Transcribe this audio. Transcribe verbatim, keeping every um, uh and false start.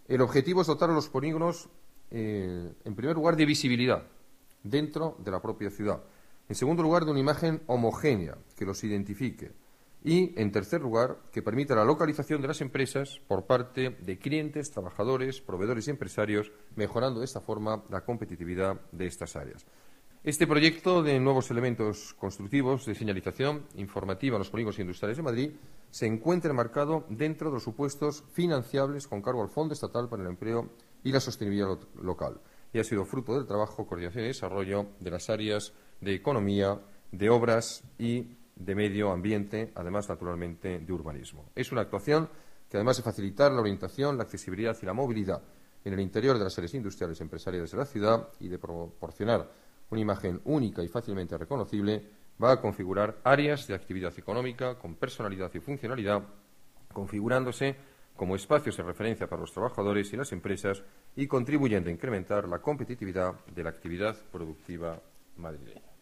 El objetivo es dotar a los polígonos, eh, en primer lugar, de visibilidad dentro de la propia ciudad. En segundo lugar, de una imagen homogénea que los identifique. Y, en tercer lugar, que permita la localización de las empresas por parte de clientes, trabajadores, proveedores y empresarios, mejorando de esta forma la competitividad de estas áreas. Este proyecto de nuevos elementos constructivos de señalización informativa en los polígonos industriales de Madrid se encuentra enmarcado dentro de los supuestos financiables con cargo al Fondo Estatal para el Empleo y la Sostenibilidad lo local y ha sido fruto del trabajo, coordinación y desarrollo de las áreas de economía, de obras y de medio ambiente, además, naturalmente, de urbanismo. Es una actuación que, además de facilitar la orientación, la accesibilidad y la movilidad en el interior de las áreas industriales y empresariales de la ciudad y de proporcionar una imagen única y fácilmente reconocible, va a configurar áreas de actividad económica con personalidad y funcionalidad, configurándose como espacios de referencia para los trabajadores y las empresas y contribuyendo a incrementar la competitividad de la actividad productiva madrileña.